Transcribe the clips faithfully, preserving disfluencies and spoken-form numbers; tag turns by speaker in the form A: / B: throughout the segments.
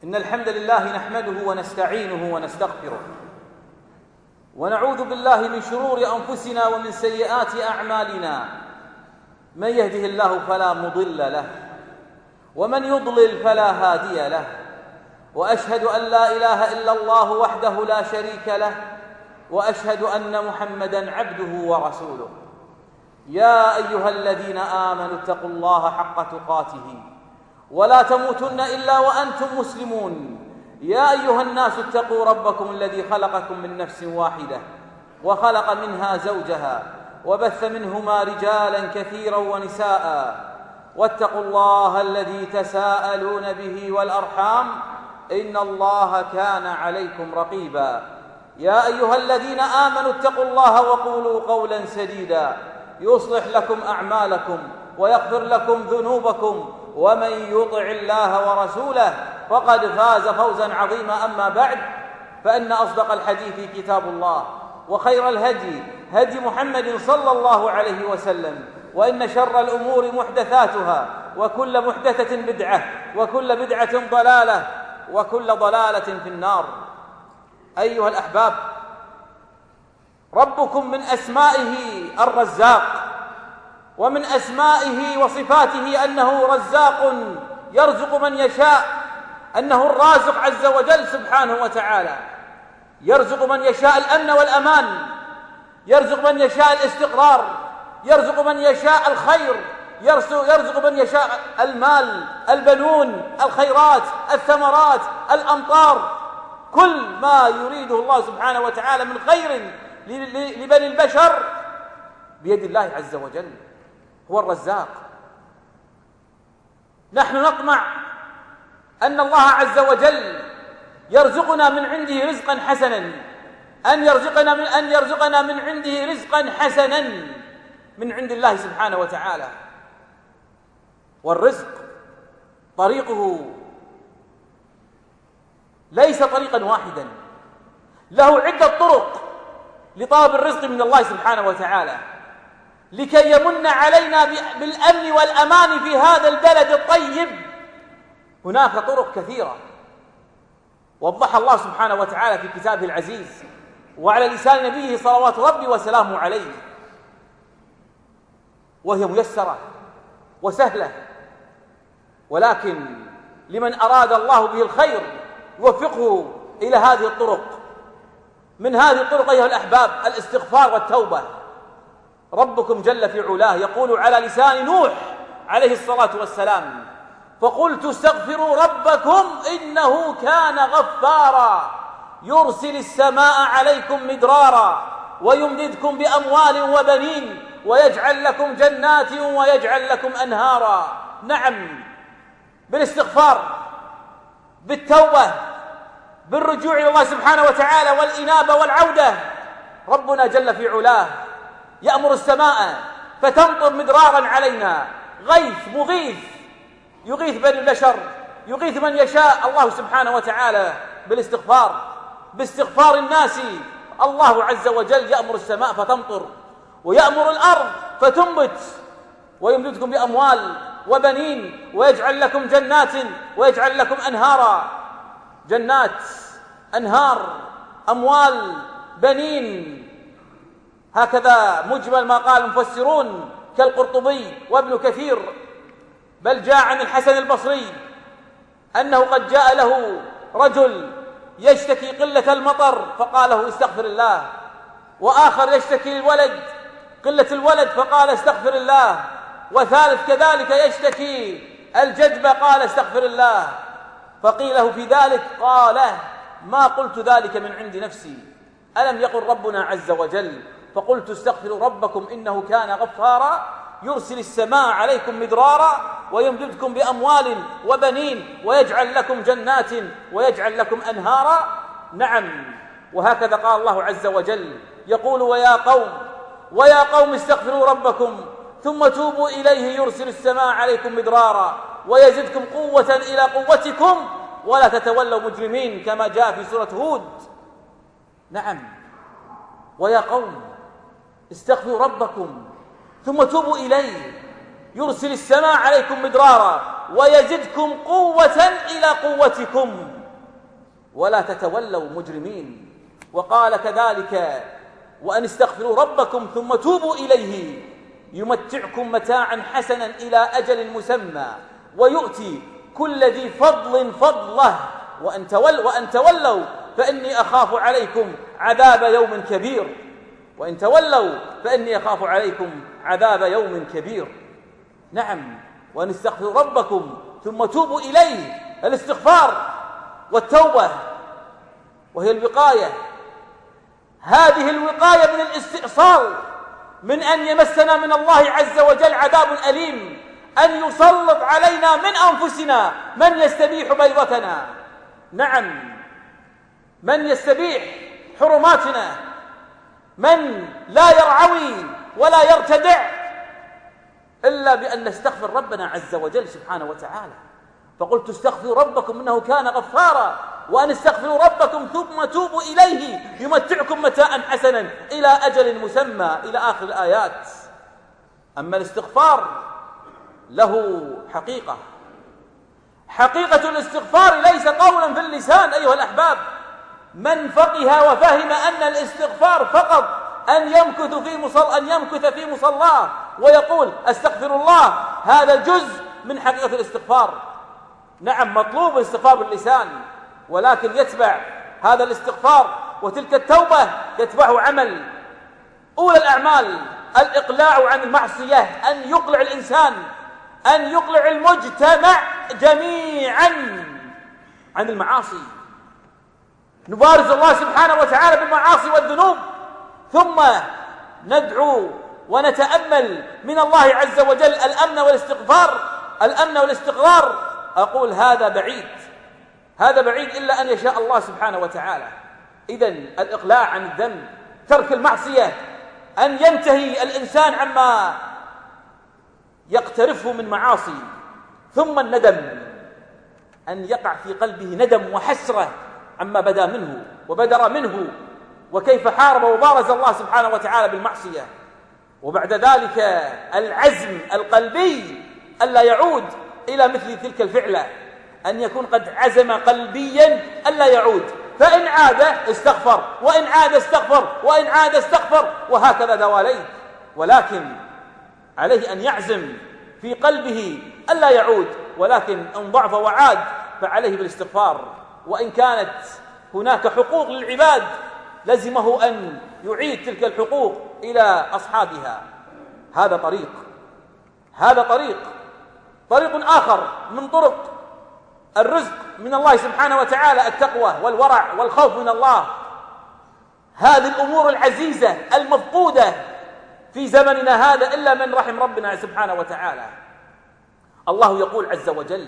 A: إن الحمد لله نحمده ونستعينه ونستغفره ونعوذ بالله من شرور أنفسنا ومن سيئات أعمالنا. من يهده الله فلا مضل له ومن يضلل فلا هادي له، وأشهد أن لا إله إلا الله وحده لا شريك له، وأشهد أن محمدًا عبده ورسوله. يا أيها الذين آمنوا اتقوا الله حق تقاته ولا تموتن إلا وأنتم مسلمون. يا أيها الناس اتقوا ربكم الذي خلقكم من نفس واحدة وخلق منها زوجها وبث منهما رجالا كثيرا ونساء، واتقوا الله الذي تساءلون به والأرحام إن الله كان عليكم رقيبا. يا أيها الذين آمنوا اتقوا الله وقولوا قولا سديدا يصلح لكم أعمالكم ويغفر لكم ذنوبكم، ومن يطع الله ورسوله فقد فاز فوزا عظيما. أما بعد، فإن أصدق الحديث كتاب الله، وخير الهدي هدي محمد صلى الله عليه وسلم، وإن شر الأمور محدثاتها، وكل محدثة بدعة، وكل بدعة ضلالة، وكل ضلالة في النار. أيها الأحباب، ربكم من أسمائه الرزاق، ومن أسمائه وصفاته أنه رزاق يرزق من يشاء، أنه الرازق عز وجل سبحانه وتعالى، يرزق من يشاء الأمن والأمان، يرزق من يشاء الاستقرار، يرزق من يشاء الخير، يرزق من يشاء المال، البنون، الخيرات، الثمرات، الأمطار، كل ما يريده الله سبحانه وتعالى من خير لبني البشر بيد الله عز وجل، هو الرزاق. نحن نطمع أن الله عز وجل يرزقنا من عنده رزقا حسنا، أن يرزقنا من أن يرزقنا من عنده رزقا حسنا من عند الله سبحانه وتعالى. والرزق طريقه ليس طريقا واحدا، له عدة طرق لطلب الرزق من الله سبحانه وتعالى، لكي يمن علينا بالأمن والأمان في هذا البلد الطيب. هناك طرق كثيرة وضحها الله سبحانه وتعالى في كتابه العزيز وعلى لسان نبيه صلوات ربي وسلامه عليه، وهي ميسرة وسهلة، ولكن لمن أراد الله به الخير يوفقه إلى هذه الطرق. من هذه الطرق أيها الأحباب الاستغفار والتوبة. ربكم جل في علاه يقول على لسان نوح عليه الصلاة والسلام: فقلت استغفروا ربكم إنه كان غفارا يرسل السماء عليكم مدرارا ويمددكم بأموال وبنين ويجعل لكم جنات ويجعل لكم أنهارا. نعم، بالاستغفار، بالتوبة، بالرجوع إلى الله سبحانه وتعالى والإنابة والعودة، ربنا جل في علاه يأمر السماء فتمطر مدرارا علينا، غيث مغيث يغيث بني البشر، يغيث من يشاء الله سبحانه وتعالى بالاستغفار. باستغفار الناس الله عز وجل يأمر السماء فتمطر، ويأمر الأرض فتنبت، ويمددكم بأموال وبنين ويجعل لكم جنات ويجعل لكم أنهارا. جنات، أنهار، أموال، بنين، هكذا مجمل ما قال المفسرون كالقرطبي وابن كثير. بل جاء عن الحسن البصري أنه قد جاء له رجل يشتكي قلة المطر فقال له استغفر الله، وآخر يشتكي الولد قلة الولد فقال استغفر الله، وثالث كذلك يشتكي الجدب قال استغفر الله. فقيل له في ذلك قال: ما قلت ذلك من عند نفسي، ألم يقل ربنا عز وجل: فقلت استغفروا ربكم إنه كان غفارا يرسل السماء عليكم مدرارا ويمددكم بأموال وبنين ويجعل لكم جنات ويجعل لكم أنهارا. نعم، وهكذا قال الله عز وجل يقول: ويا قوم ويا قوم استغفروا ربكم ثم توبوا إليه يرسل السماء عليكم مدرارا ويزدكم قوة إلى قوتكم ولا تتولوا مجرمين، كما جاء في سورة هود. نعم، ويا قوم استغفروا ربكم ثم توبوا إليه يرسل السماء عليكم مدرارا ويزدكم قوة إلى قوتكم ولا تتولوا مجرمين. وقال كذلك وأن استغفروا ربكم ثم توبوا إليه يمتعكم متاعا حسنا إلى أجل مسمى ويؤتي كل ذي فضل فضله وأن, تول وأن تولوا فإني أخاف عليكم عذاب يوم كبير وإن تولوا فإني أخاف عليكم عذاب يوم كبير. نعم، وأن استغفروا ربكم ثم توبوا إليه، الاستغفار والتوبة وهي الوقاية. هذه الوقاية من الاستئصال من أن يمسنا من الله عز وجل عذاب أليم، أن يسلط علينا من أنفسنا من يستبيح بيضتنا. نعم، من يستبيح حرماتنا، من لا يرعوي ولا يرتدع إلا بأن نستغفر ربنا عز وجل سبحانه وتعالى. فقلت استغفروا ربكم إنه كان غفارا وأن استغفروا ربكم ثم توبوا إليه يمتعكم متاعا حسنا إلى أجل مسمى إلى آخر الآيات. أما الاستغفار له حقيقة، حقيقة الاستغفار ليس قولا في اللسان أيها الأحباب. من فقه وفهم أن الاستغفار فقط أن يمكث في مصل أن يمكث في مصلاه ويقول أستغفر الله، هذا جزء من حقيقة الاستغفار. نعم، مطلوب الاستغفار باللسان، ولكن يتبع هذا الاستغفار وتلك التوبة يتبعه عمل. أولى الأعمال الإقلاع عن المعصية، أن يقلع الإنسان، أن يقلع المجتمع جميعا عن المعاصي. نبارز الله سبحانه وتعالى بالمعاصي والذنوب ثم ندعو ونتأمل من الله عز وجل الأمن والاستغفار الأمن والاستقرار. أقول هذا بعيد، هذا بعيد إلا أن يشاء الله سبحانه وتعالى. إذن الإقلاع عن الذنب، ترك المعصية، أن ينتهي الإنسان عما يقترفه من معاصي. ثم الندم، أن يقع في قلبه ندم وحسرة عما بدا منه وبدر منه وكيف حارب وبارز الله سبحانه وتعالى بالمعصية. وبعد ذلك العزم القلبي ألا يعود إلى مثل تلك الفعلة، أن يكون قد عزم قلبيا ألا يعود، فإن عاد استغفر وإن عاد استغفر وإن عاد استغفر وهكذا دواليه. ولكن عليه أن يعزم في قلبه ألا يعود، ولكن إن ضعف وعاد فعليه بالاستغفار. وإن كانت هناك حقوق للعباد لزمه أن يعيد تلك الحقوق إلى أصحابها. هذا طريق، هذا طريق طريق آخر من طرق الرزق من الله سبحانه وتعالى، التقوى والورع والخوف من الله. هذه الأمور العزيزة المفقودة في زمننا هذا إلا من رحم ربنا سبحانه وتعالى. الله يقول عز وجل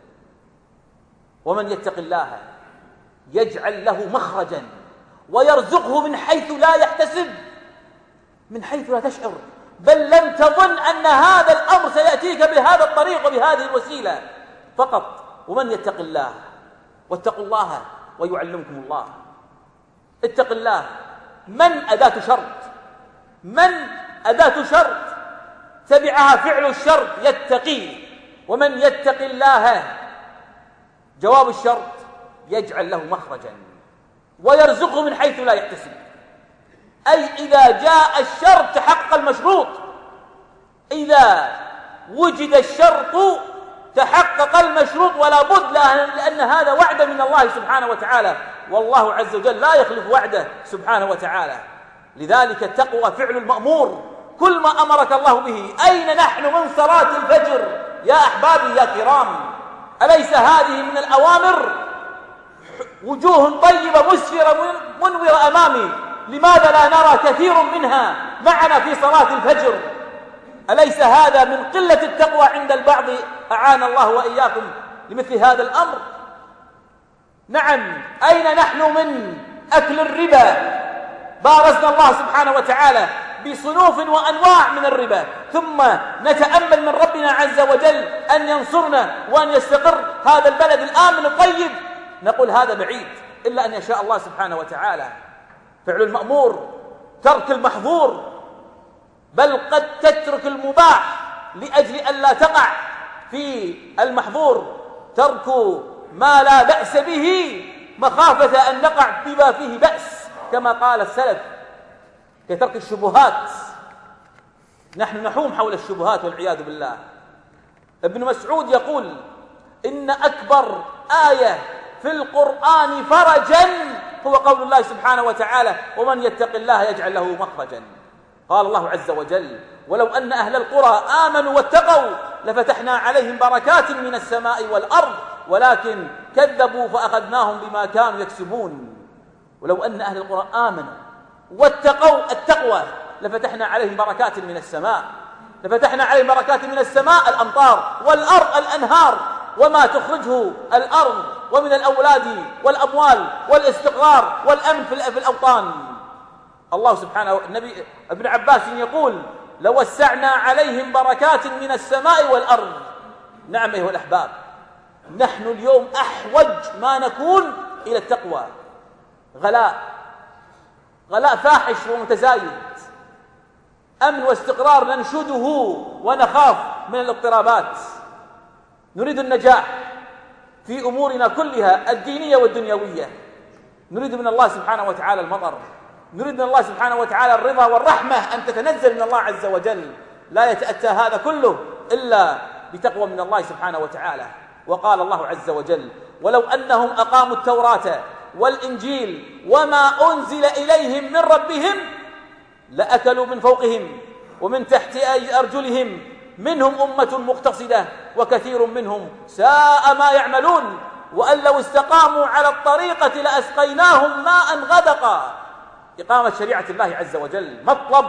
A: ومن يتق الله يجعل له مخرجا ويرزقه من حيث لا يحتسب، من حيث لا تشعر، بل لن تظن أن هذا الأمر سيأتيك بهذا الطريق وبهذه الوسيلة فقط. ومن يتق الله، واتقوا الله ويعلمكم الله. اتق الله، من أداة شرط، من أداة شرط تبعها فعل الشرط يتقي. ومن يتق الله جواب الشرط يجعل له مخرجا ويرزقه من حيث لا يحتسب. أي إذا جاء الشرط تحقق المشروط، إذا وجد الشرط تحقق المشروط ولا بد، لأن هذا وعد من الله سبحانه وتعالى، والله عز وجل لا يخلف وعده سبحانه وتعالى. لذلك التقوى فعل المأمور، كل ما أمرك الله به. أين نحن من صلاة الفجر يا أحبابي يا كرام؟ أليس هذه من الأوامر؟ وجوه طيبة مسفرة منورة أمامي، لماذا لا نرى كثير منها معنا في صلاة الفجر؟ أليس هذا من قلة التقوى عند البعض؟ أعان الله وإياكم لمثل هذا الأمر. نعم، أين نحن من أكل الربا؟ بارزنا الله سبحانه وتعالى بصنوف وأنواع من الربا، ثم نتأمل من ربنا عز وجل أن ينصرنا وأن يستقر هذا البلد الآمن الطيب. نقول هذا بعيد إلا أن يشاء الله سبحانه وتعالى. فعل المأمور، ترك المحظور، بل قد تترك المباح لأجل أن لا تقع في المحظور ترك ما لا بأس به مخافة أن نقع بما فيه بأس، كما قال السلف، كترك الشبهات. نحن نحوم حول الشبهات والعياذ بالله. ابن مسعود يقول: إن أكبر آية في القرآن فرجا هو قول الله سبحانه وتعالى: ومن يتق الله يجعل له مخرجا. قال الله عز وجل: ولو أن أهل القرى آمنوا واتقوا لفتحنا عليهم بركات من السماء والأرض ولكن كذبوا فأخذناهم بما كانوا يكسبون. ولو أن أهل القرى آمنوا واتقوا، التقوى، لفتحنا عليهم بركات من السماء، لفتحنا عليهم بركات من السماء الأمطار، والأرض الأنهار، وما تخرجه الأرض ومن الأولاد والأموال والاستقرار والأمن في الأوطان. الله سبحانه، النبي ابن عباس يقول: لوسعنا عليهم بركات من السماء والأرض. نعم أيها الأحباب، نحن اليوم أحوج ما نكون إلى التقوى. غلاء غلاء فاحش ومتزايد، أمن واستقرار ننشده ونخاف من الاضطرابات. نريد النجاح في أمورنا كلها الدينية والدنيوية. نريد من الله سبحانه وتعالى المطر، نريد من الله سبحانه وتعالى الرضا والرحمة أن تتنزل من الله عز وجل. لا يتأتى هذا كله إلا بتقوى من الله سبحانه وتعالى. وقال الله عز وجل: ولو أنهم أقاموا التوراة والإنجيل وما أنزل إليهم من ربهم لأكلوا من فوقهم ومن تحت أرجلهم منهم أمة مقتصدة وكثير منهم ساء ما يعملون وأن لو استقاموا على الطريقة لأسقيناهم ماء غدقا. إقامة شريعة الله عز وجل مطلب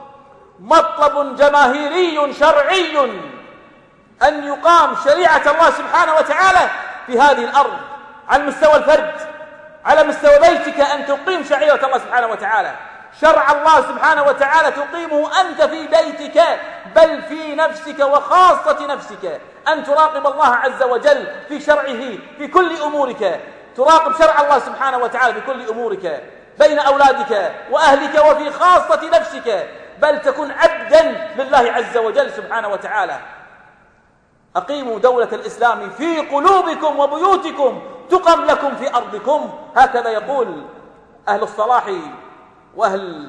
A: مطلب جماهيري شرعي، أن يقام شريعة الله سبحانه وتعالى في هذه الأرض على مستوى الفرد، على مستوى بيتك أن تقيم شريعة الله سبحانه وتعالى. شرع الله سبحانه وتعالى تقيمه أنت في بيتك، بل في نفسك وخاصة نفسك، أن تراقب الله عز وجل في شرعه في كل أمورك، تراقب شرع الله سبحانه وتعالى في كل أمورك بين أولادك وأهلك وفي خاصة نفسك، بل تكون عبدا لله عز وجل سبحانه وتعالى. أقيموا دولة الإسلام في قلوبكم وبيوتكم تقم لكم في أرضكم، هكذا يقول أهل الصلاح وأهل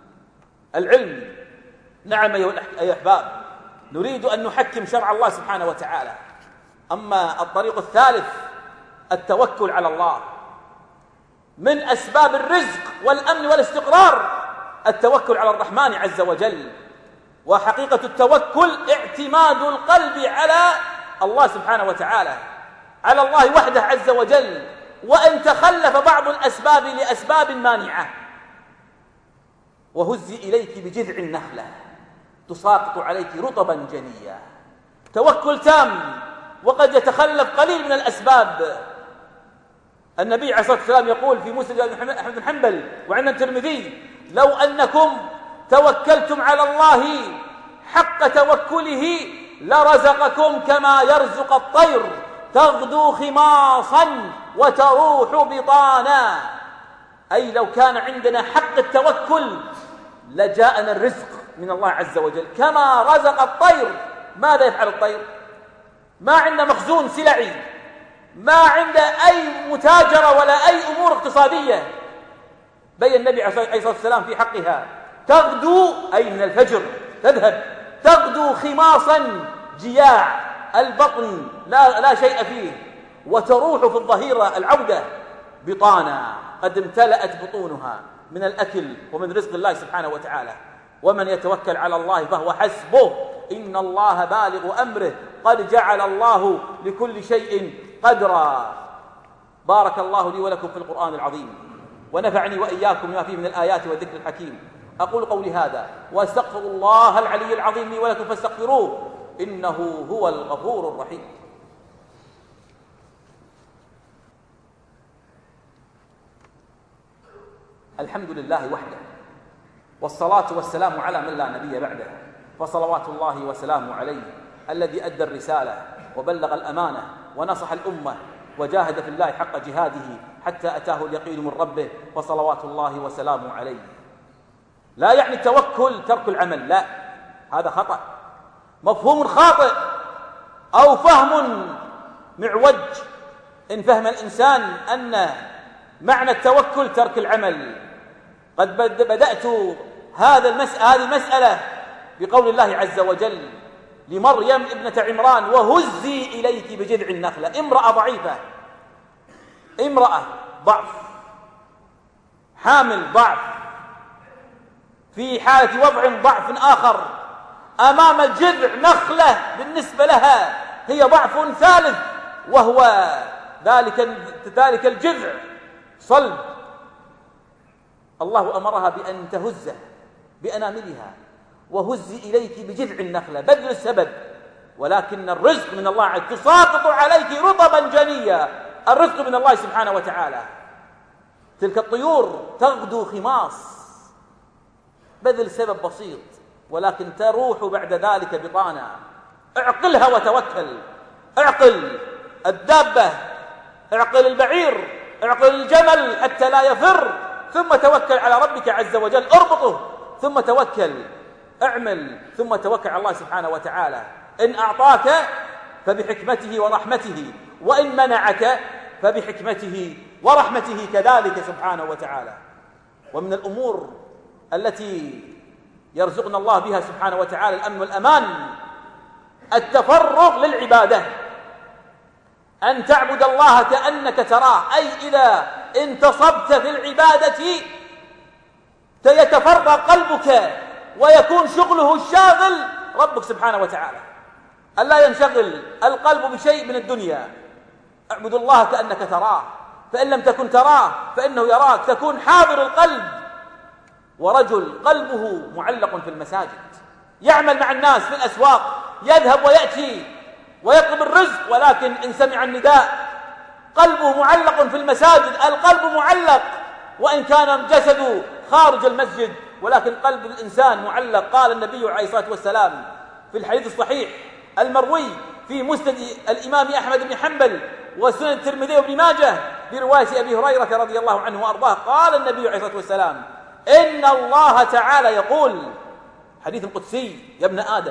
A: العلم. نعم أيها الأحباب، نريد أن نحكم شرع الله سبحانه وتعالى. أما الطريق الثالث التوكل على الله، من أسباب الرزق والأمن والاستقرار التوكل على الرحمن عز وجل. وحقيقة التوكل اعتماد القلب على الله سبحانه وتعالى، على الله وحده عز وجل، وإن تخلف بعض الأسباب لأسباب مانعة. وهزي إليك بجذع النخلة تساقط عليك رطبا جنيا. توكل تام وقد يتخلف قليل من الأسباب. النبي عليه الصلاة والسلام يقول في مسند أحمد بن حنبل وعند الترمذي: لو أنكم توكلتم على الله حق توكله لرزقكم كما يرزق الطير تغدو خماصا وتروح بطانا. أي لو كان عندنا حق التوكل لجاءنا الرزق من الله عز وجل كما رزق الطير. ماذا يفعل الطير؟ ما عنده مخزون سلعي، ما عنده أي متاجرة ولا أي أمور اقتصادية. بين النبي عليه الصلاة والسلام في حقها: تغدو أي من الفجر تذهب، تغدو خماصا جياع البطن لا, لا شيء فيه، وتروح في الظهيرة العودة بطانا قد امتلأت بطونها من الأكل ومن رزق الله سبحانه وتعالى. ومن يتوكل على الله فهو حسبه إن الله بالغ أمره قد جعل الله لكل شيء قدرا. بارك الله لي ولكم في القرآن العظيم، ونفعني وإياكم بما فيه من الآيات والذكر الحكيم. أقول قولي هذا وأستغفر الله العلي العظيم لي ولكم فاستغفروه إنه هو الغفور الرحيم. الحمد لله وحده، والصلاة والسلام على من لا نبي بعده، فصلوات الله وسلامه عليه الذي أدى الرسالة وبلغ الأمانة ونصح الأمة وجاهد في الله حق جهاده حتى أتاه اليقين من ربه، فصلوات الله وسلامه عليه. لا يعني التوكل ترك العمل، لا، هذا خطأ، مفهوم خاطئ. أو فهم معوج إن فهم الإنسان أن معنى التوكل ترك العمل. قد بدأت هذا المسألة هذه المسألة بقول الله عز وجل لمريم ابنة عمران: وهزي إليك بجذع النخلة. امرأة ضعيفة، امرأة ضعف، حامل ضعف، في حالة وضع ضعف آخر، أمام جذع نخلة بالنسبة لها هي ضعف ثالث، وهو ذلك ذلك الجذع صلب. الله أمرها بأن تهزه بأناملها: وهزي إليك بجذع النخلة، بذل السبب، ولكن الرزق من الله، تساقط عليك رطبا جنيا، الرزق من الله سبحانه وتعالى. تلك الطيور تغدو خماص، بذل سبب بسيط، ولكن تروح بعد ذلك بطانا. اعقلها وتوكل، اعقل الدابة، اعقل البعير، اعقل الجمل حتى لا يفر، ثم توكل على ربك عز وجل، اربطه ثم توكل، اعمل ثم توكل على الله سبحانه وتعالى. إن أعطاك فبحكمته ورحمته، وإن منعك فبحكمته ورحمته كذلك سبحانه وتعالى. ومن الأمور التي يرزقنا الله بها سبحانه وتعالى الأمن والأمان التفرغ للعبادة، أن تعبد الله كأنك تراه، أي إذا انتصبت في العبادة يتفرغ قلبك ويكون شغله الشاغل ربك سبحانه وتعالى، ألا ينشغل القلب بشيء من الدنيا. اعبد الله كأنك تراه، فإن لم تكن تراه فإنه يراك، تكون حاضر القلب. ورجل قلبه معلق في المساجد، يعمل مع الناس في الأسواق، يذهب ويأتي ويطلب الرزق، ولكن إن سمع النداء قلبه معلق في المساجد. القلب معلق وإن كان جسده خارج المسجد، ولكن قلب الإنسان معلق. قال النبي عليه الصلاة والسلام في الحديث الصحيح المروي في مسند الإمام أحمد بن حنبل وسنن الترمذي وابن ماجه برواية أبي هريرة رضي الله عنه وأرضاه، قال النبي عليه الصلاة والسلام: إن الله تعالى يقول، حديث قدسي: يا ابن آدم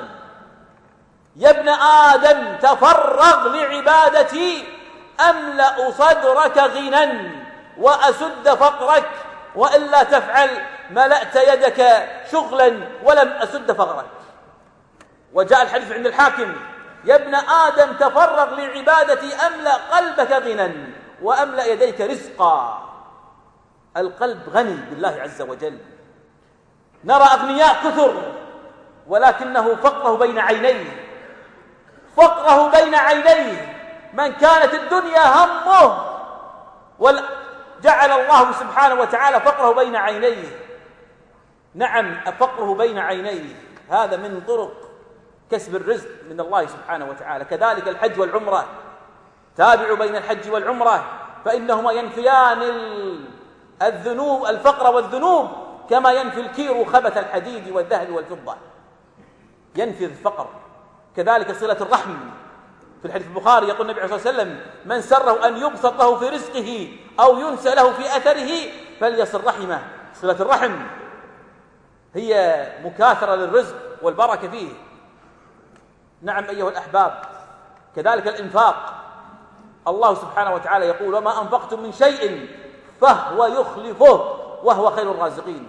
A: يا ابن آدم تفرغ لعبادتي أملأ صدرك غنى وأسد فقرك، وإلا تفعل ملأت يدك شغلا ولم أسد فقرك. وجاء الحديث عند الحاكم: يا ابن آدم تفرغ لعبادتي أملأ قلبك غنى وأملأ يديك رزقا. القلب غني بالله عز وجل. نرى أغنياء كثر، ولكنه فقره بين عينيه، فقره بين عينيه. من كانت الدنيا همه وجعل الله سبحانه وتعالى فقره بين عينيه. نعم، فقره بين عينيه هذا من طرق كسب الرزق من الله سبحانه وتعالى. كذلك الحج والعمرة، تابعوا بين الحج والعمرة فإنهما ينفيان الذنوب، الفقر والذنوب، كما ينفي الكير خبث الحديد والذهب والفضة، ينفي الفقر. كذلك صلة الرحم، في الحديث البخاري يقول النبي عليه الصلاة والسلام: من سره أن يبسط له في رزقه أو ينسى له في أثره فليصل رحمه. صلة الرحم هي مكاثرة للرزق والبركة فيه. نعم أيها الأحباب، كذلك الإنفاق، الله سبحانه وتعالى يقول: وما أنفقتم من شيء فهو يخلفه وهو خير الرازقين.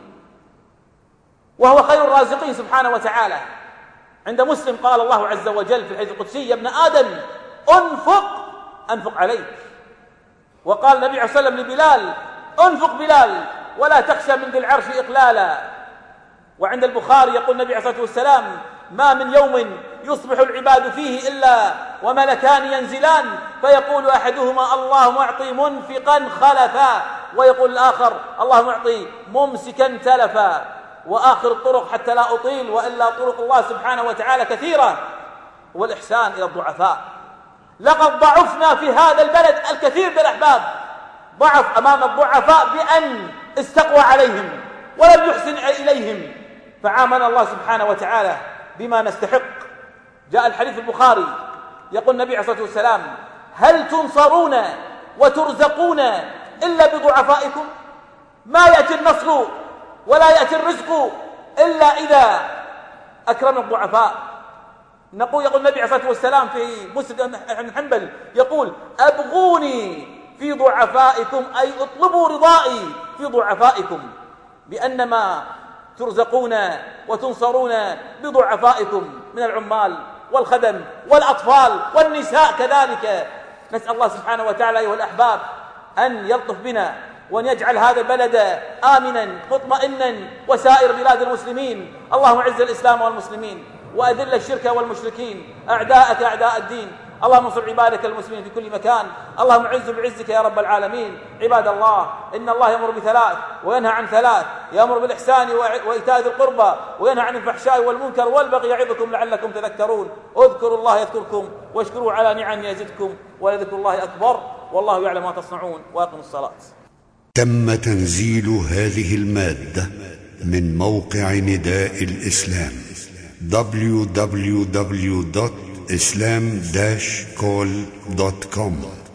A: وهو خير الرازقين سبحانه وتعالى. عند مسلم قال الله عز وجل في الحديث القدسي: يا ابن آدم أنفق أنفق عليك. وقال النبي عليه الصلاة والسلام لبلال: أنفق بلال ولا تخشى من ذي العرش إقلالا. وعند البخاري يقول النبي عليه الصلاة والسلام: ما من يوم يصبح العباد فيه إلا وملكان ينزلان فيقول أحدهما: اللهم أعطي منفقا خلفا، ويقول الآخر: اللهم أعطي ممسكا تلفا. وآخر الطرق حتى لا أطيل وإلا طرق الله سبحانه وتعالى كثيرة، والإحسان إلى الضعفاء. لقد ضعفنا في هذا البلد الكثير من الأحباب، ضعف أمام الضعفاء بأن استقوى عليهم ولم يحسن إليهم، فعامل الله سبحانه وتعالى بما نستحق. جاء الحديث البخاري يقول النبي عليه الصلاة والسلام: هل تنصرون وترزقون إلا بضعفائكم؟ ما يأتي النصر ولا يأتي الرزق إلا إذا أكرم الضعفاء. نقول يقول النبي عليه الصلاة والسلام في مسند بن حنبل يقول أبغوني في ضعفائكم، أي اطلبوا رضائي في ضعفائكم، بأنما ترزقون وتنصرون بضعفائكم من العمال والخدم والأطفال والنساء كذلك. نسأل الله سبحانه وتعالى أيها الأحباب أن يلطف بنا وأن يجعل هذا البلد آمنا مطمئنا وسائر بلاد المسلمين. اللهم اعز الإسلام والمسلمين وأذل الشرك والمشركين أعداءك أعداء الدين. اللهم انصر عبادك المسلمين في كل مكان. اللهم اعز بعزك يا رب العالمين. عباد الله، إن الله يأمر بثلاث وينهى عن ثلاث: يأمر بالإحسان وإيتاء ذي القربى، وينهى عن الفحشاء والمنكر والبغي يعظكم لعلكم تذكرون. اذكروا الله يذكركم واشكروا على نعمه يزدكم ولذكر الله أكبر، والله يعلم ما تصنعون. وأقم الصلاة.
B: تم تنزيل هذه المادة من موقع نداء الإسلام دبليو دبليو دبليو دوت islam dash call دوت كوم.